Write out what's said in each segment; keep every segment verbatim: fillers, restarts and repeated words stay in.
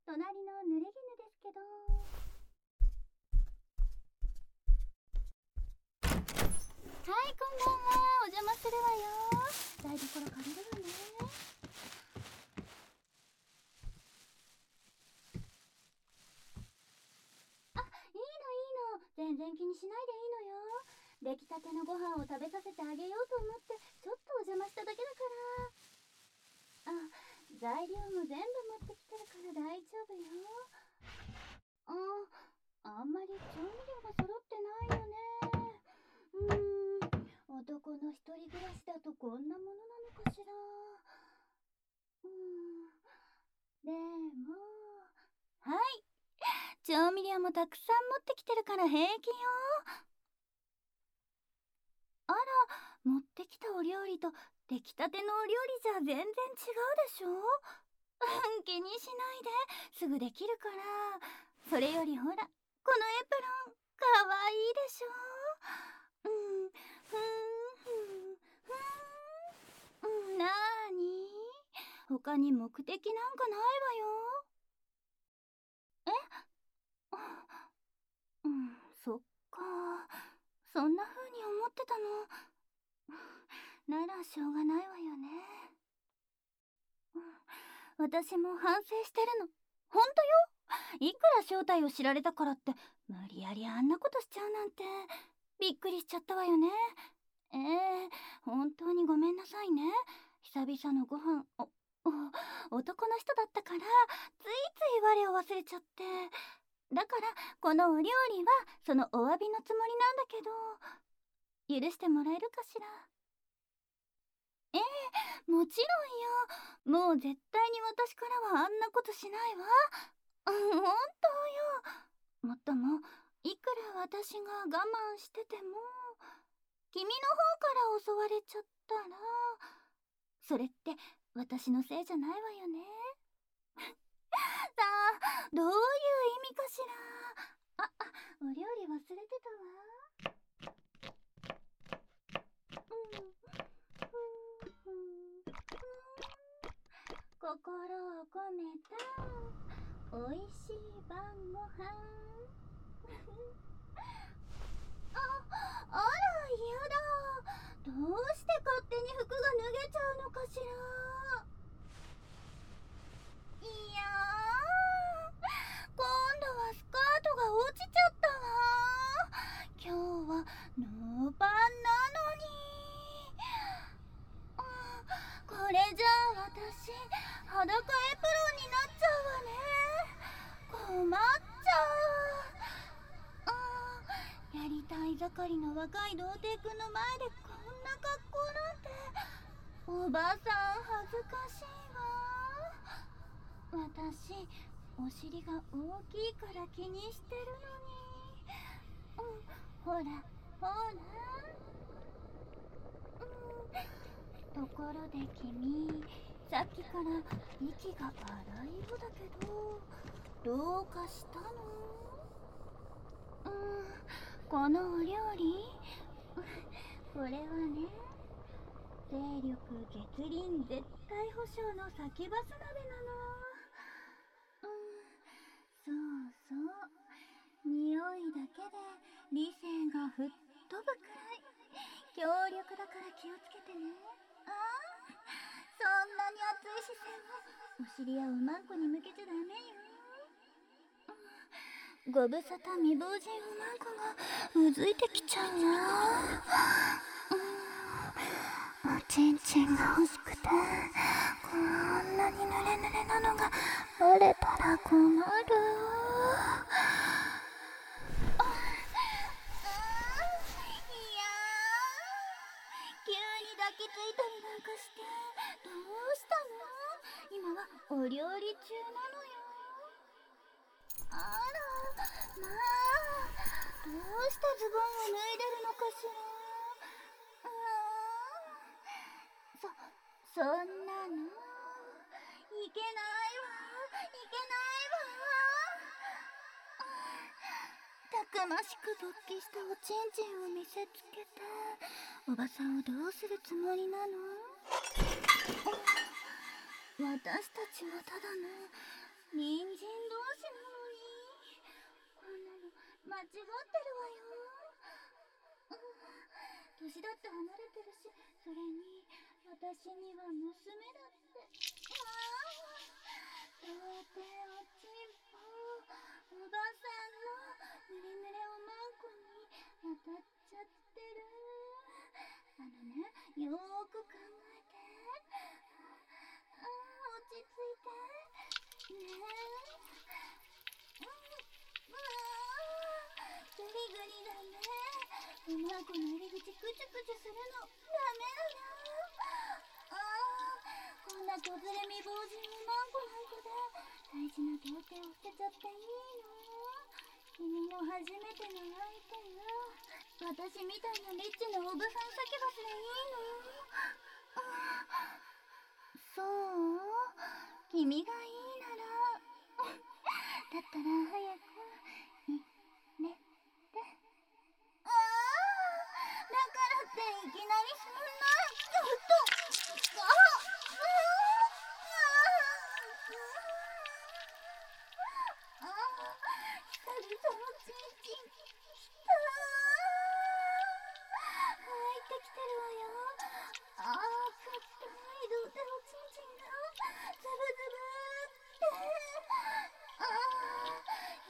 隣の濡れ衣ですけど。はい、こんばんは。お邪魔するわよ。台所借りるわね。あ、いいのいいの。全然気にしないでいいのよ。出来たてのご飯を食べさせてあげようと思ってちょっとお邪魔しただけだから。あ、材料も全部持ってきてるから大丈夫よ。あ、あんまり調味料が揃ってないよね。うーん、男の一人暮らしだとこんなものなのかしら。うーん、でも、はい、調味料もたくさん持ってきてるから平気よ。あら、持ってきたお料理と出来たてのお料理じゃ全然違うでしょ。気にしないですぐできるから。それよりほら、このエプロンかわいいでしょ。うん、ふんふんふん。なーに？他に目的なんかないわよ。え？うん、そっか。そんな風に思ってたの。ならしょうがないわよね。私も反省してるの。ほんとよ。いくら正体を知られたからって無理やりあんなことしちゃうなんてびっくりしちゃったわよね。ええー、本当にごめんなさいね。久々のご飯おお男の人だったからついつい我を忘れちゃって。だからこのお料理はそのお詫びのつもりなんだけど、許してもらえるかしら。ええ、もちろんよ。もう絶対に私からはあんなことしないわ。うん、本当よ。もっとも、いくら私が我慢してても、君の方から襲われちゃったら、それって私のせいじゃないわよね。さあ、どういう意味かしら。あ、あ、お料理忘れてたわ。うん。心を込めたおいしい晩ご飯。あ、あら嫌だ。どうして勝手に服が脱げちゃうのかしら。いやー、今度はスカートが落ちちゃったわ。今日はノーパンなのに。これじゃあ私裸エプロンになっちゃうわね。困っちゃう。あ、やりたい盛りの若い童貞くんの前でこんな格好なんておばさん恥ずかしいわ。私お尻が大きいから気にしてるのに。うん、ほらほら。ところで君、さっきから息が荒いようだけど、どうかしたの？うーん、このお料理これはね、精力月輪絶対保証の先バス鍋なの。うーん、そうそう、匂いだけで理性が吹っ飛ぶくらい強力だから気をつけてね。ああ、そんなに熱い視線をお尻やおまんこに向けちゃダメよ。ご無沙汰未亡人おまんこがうずいてきちゃうわ。うん、おちんちんが欲しくてこんなに濡れ濡れなのがバレたら困る。急に抱きついたりなんかしてどうしたの？今はお料理中なのよ。あら、まあ、どうしてズボンを脱いでるのかしら。うーん、そ、そんなのいけないわ、いけないわ。たくましく勃起したおちんちんを見せつけておばさんをどうするつもりなの？私たちはただの人参同士なのにこんなの間違ってるわよ。年だって離れてるし、それに私には娘だって。ああ、童貞おちんぽおばさんのぬれぬれおまんこに当たっちゃってる。あのね、よーく考えて。ああ、落ち着いてねえ。うん、うわあ、グリグリだね。おまんこの入り口クチュクチュするのダメだよ。ああ、こんな子連れ未亡人おまんこなんかで大事な童貞を捨てちゃっていいの？君も初めての相手よ。私みたいなリッチなおばさんサキバスでいいの？そう？君がいいならだったら早く入れて。ああ、だからっていきなりそんな。ちょっと。ああ、ああ、光そのちんちん。きたー。入ってきてるわよ。ああ、硬い童貞おちんちんがズブズブーって。ああ、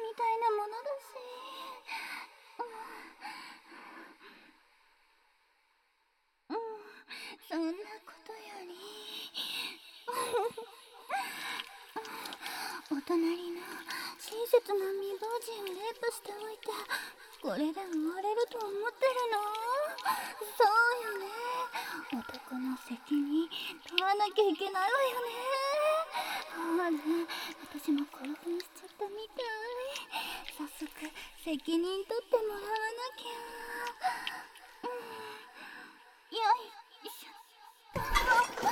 みたいなものだし。うん、うん、そんなことよりお隣の親切な未亡人をレイプしておいて、これで終われると思ってるの？そうよね。男の責任問わなきゃいけないわよね。あら、私も興奮しちゃったみたい。早速責任取ってもらわなきゃ。うん、よいしょ。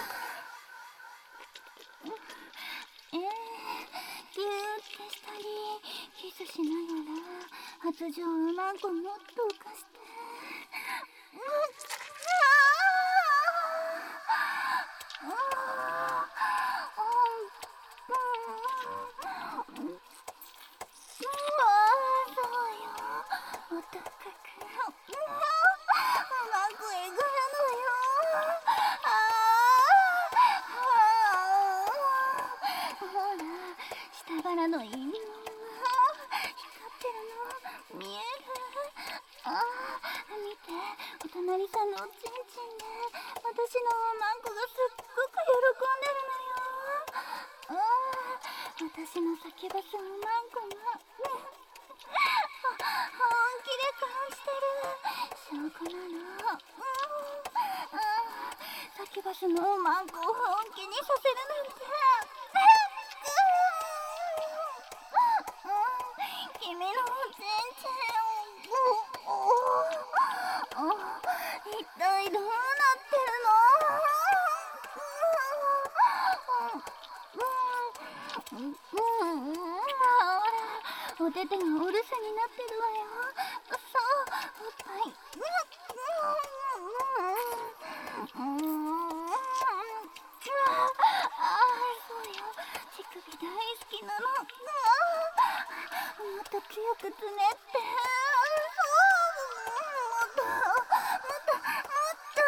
えー、ギューってしたりキスしながら発情うまんこもっと浮かして、うん、あーあー、うん、うん、うん、そうよ、お高く、うん、うまくえぐるのよ。あー、ほら、下腹の陰陽が光ってるの見える？あー、見て、お隣さんのおちんちんで私のおまんこがすっごく喜んでるのよ。あー、私の先バスおまんこが本気で感じてる証拠なの。うん、あー、先バスのおまんこを本気にさせるなんて。君のおちんちん、一体どうなってるの？うん、ほら、お手手がお留守になってるわよ。そう、おっぱい。うん、うん、うん、ああ、そうよ、乳首大好きなの。もっと強くつねって。そう、もっともっともっと。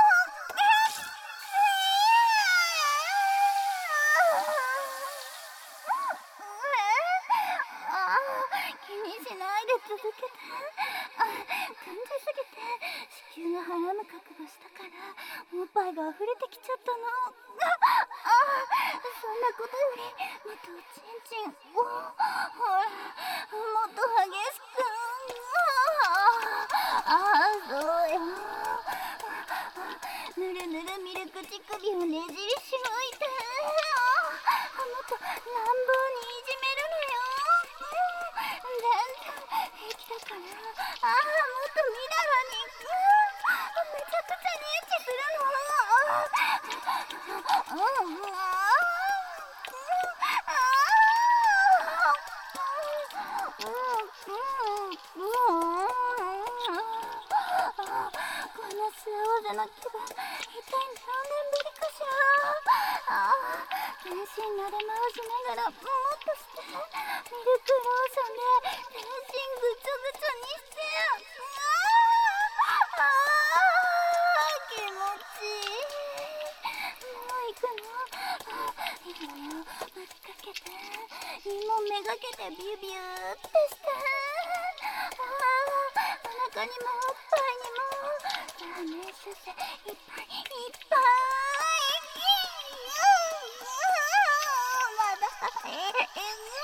ああ、気にしないで続けて。あ、感じすぎて子宮がはらむ覚悟したからおっぱいが溢れてきちゃったの。ああ、そんなことよりもっとおちんちん、お、ほら、もっと激しく。ああ、そうよ。ぬるぬるミルク乳首をねじりしめて、あ、もっと乱暴にいじめるのよ。うん、全然平気だから。ああ、もっとみだらに。うん、めちゃくちゃにエッチするの。うん、うん、ああ、うん、うん、うん、うん、この幸せな気分、一体何年ぶりかしら。ああ、全身なで回しながらもっとして、ミルクローションで全身ぐちょぐちょにして。ああ、気持ちいい。もう行くの？いいわよ、待ちかけて。芋めがけてビュビューってして。ああ、お腹にもおっぱいにも。さあね、出世いっぱいいっぱい。まだええ、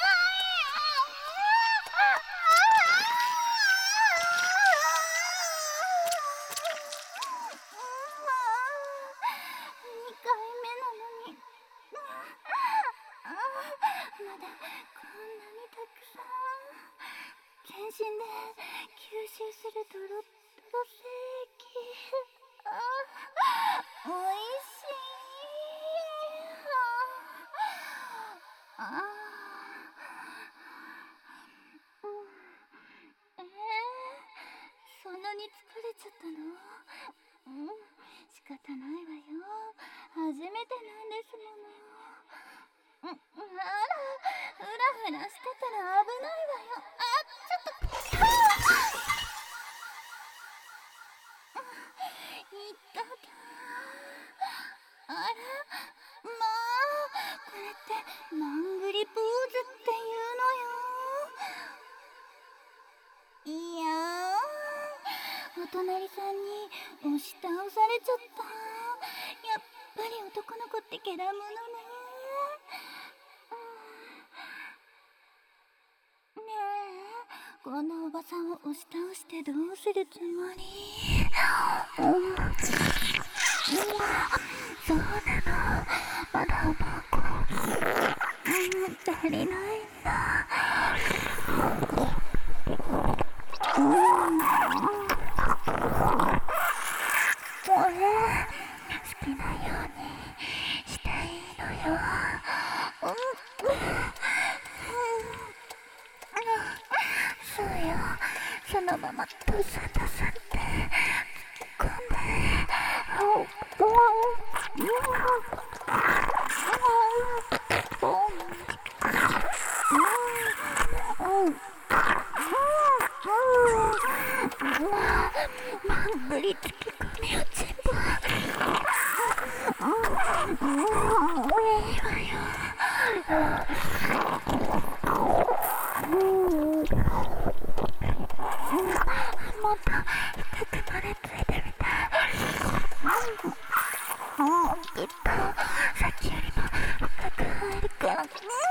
にかいめなのに。あ、まだこんなにたくさん。全身で吸収するドロッドロ精液。あ、おいしい。ああ、うん、えー、そんなに疲れちゃったの？うん、仕方ないわよ。初めてなんですもの。うん、あら、フラフラしてたら危ないわよ。あ、ちょっと、いったた。あら、まあ、これってマングリポーズっていうのよ。 お隣さんに押し倒されちゃった。やっぱり男の子ってゲラものね。ねえ、こんなおばさんを押し倒してどうするつもり？うん、うん、そうなの、まだおばこ、うん、足りないんだ。うん、もうね、好きなようにしたいのよ。うん、うん、そうよ、そのままドサドサって突っ込んで、うん、まぐりつき込みを全部、うん、うん、いいわよ。もっと深くまでついてみたい。うん、うん、きっとさっきよりも深く入るから。うん、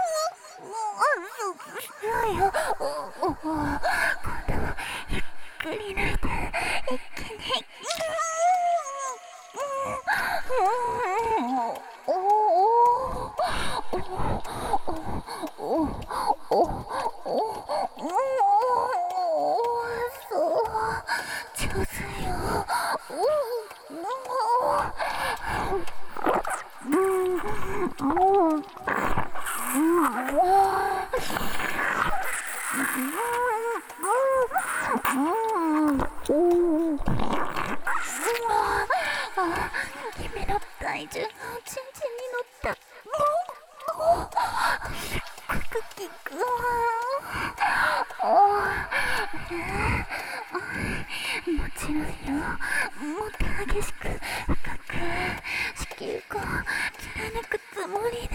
そうよ。今度はゆっくり抜いて一気に。おおおおおそう上手よ。君の体重がおちんちんに乗った。すっごく効くわ。もちろんよ、もっと激しく深く子宮口を貫くつもりで。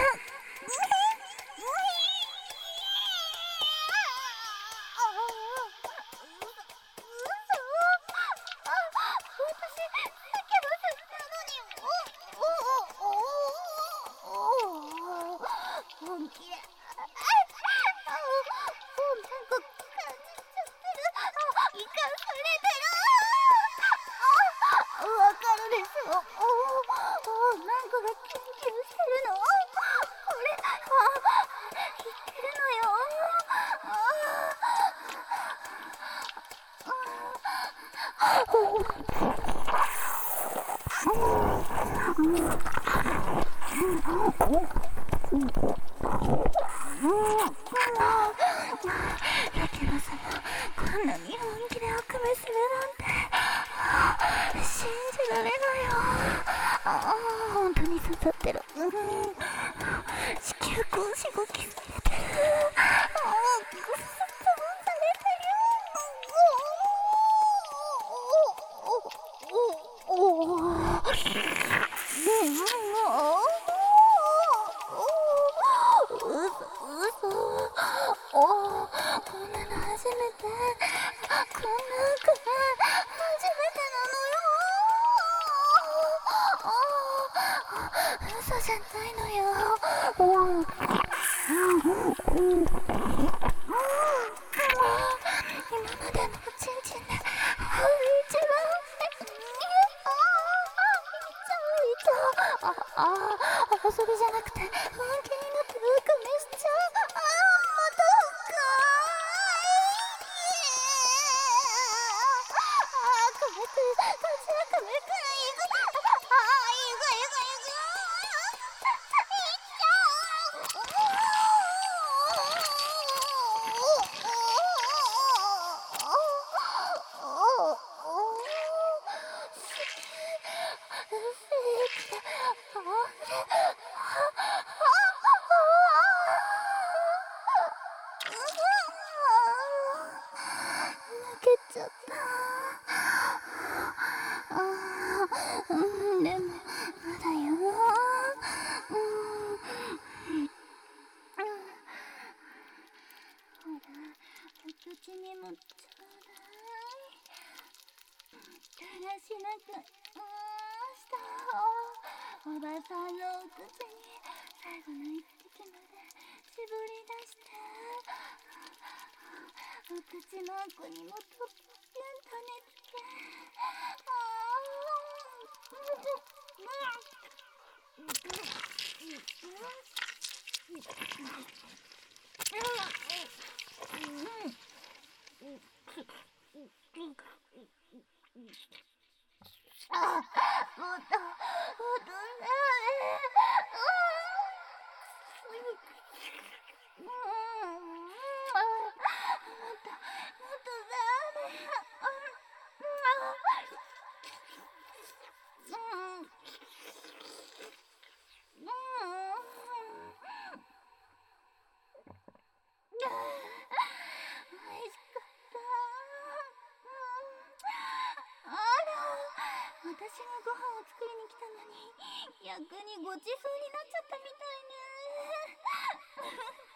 本気で。ああ、もうなんか感じちゃってる。あ、生かされてる。あ、わかるでしょ。おお、なんかがキュンキュンしてるの。これ、あ、言ってるのよ。あやけどさ、こんなに本気で悪夢するなんて信じられないよ。ああ、本当に刺さってる。うん、子宮口しごきされてる。ああ、ぐっすっとされてる。おおおおおおおお、こんなの初めて。こんな悪夢初めてなのよ。嘘じゃないのよ。うん、今までのおちんちんで一番ああ、遊びじゃなくて本気になって悪夢しちゃう。ああ、また深い。ああ、こめく、こちらこめくらいいく。ああ、いくいくいく。いっちゃう。泣けちゃった。ああ、うん、でもまだよ。うん、ほら、お口にもちょうだい。 だらしなく、うーん、したおばさんのお口に最後の一滴まで絞り出して、お口の奥にもとっぴゅんとねつけ、ああ、もっと、もっとね。うん、もっと、もっとだね。うん、うん、うん。美味しかった。あら、私がご飯を作りに来たのに逆にごちそうになっちゃったみたいね。